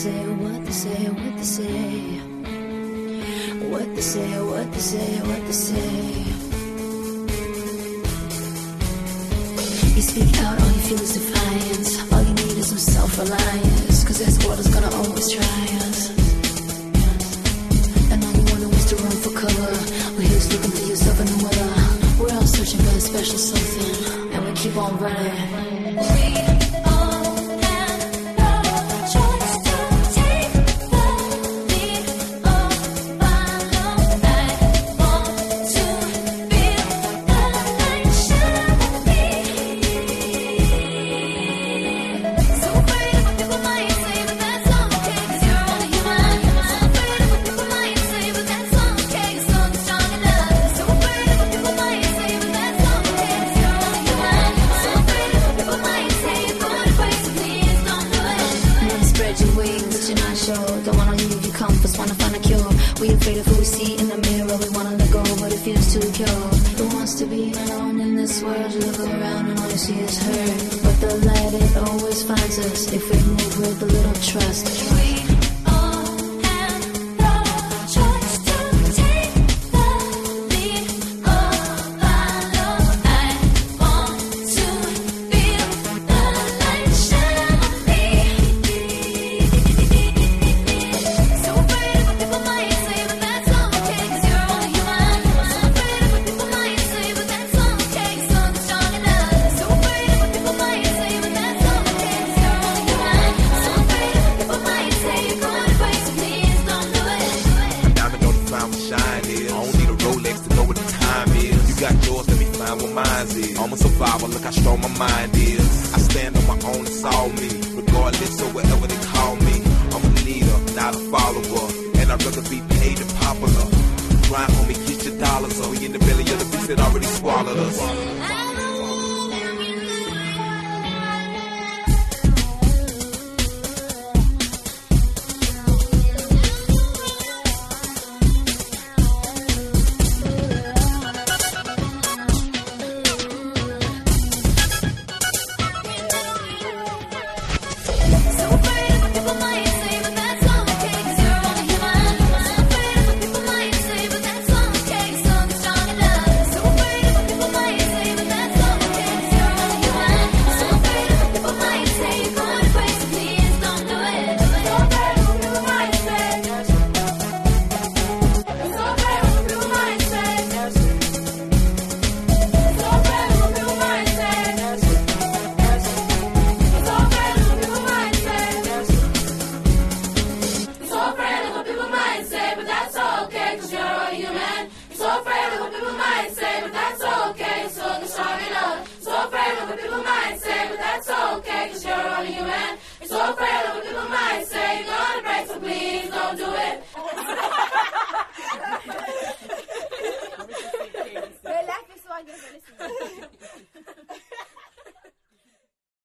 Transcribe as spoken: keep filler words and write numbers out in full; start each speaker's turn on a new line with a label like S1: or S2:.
S1: say, what they say, what they say. What they say, what they say, what they say. You speak out, all you feel is defiance. All you need is some self-reliance. Cause this world is gonna always try us. And all you wanna is to run for cover. We're here looking for yourself in the weather. We're all searching for a special something. And we keep on running. We afraid of who we see in the mirror. We wanna let go, but it feels too pure. Who wants to be alone in this world? You look around and all you see is hurt. But the light, it always finds us if we move with a little trust. We I'm a survivor, look how strong my mind is. I stand on my own, it's all me. Regardless of whatever they call me, I'm a leader, not a follower. And I'd rather be paid than popular. Grind, homie, get your dollars. So we in the belly of the beast that already swallowed us. So afraid of what people might say, but that's okay.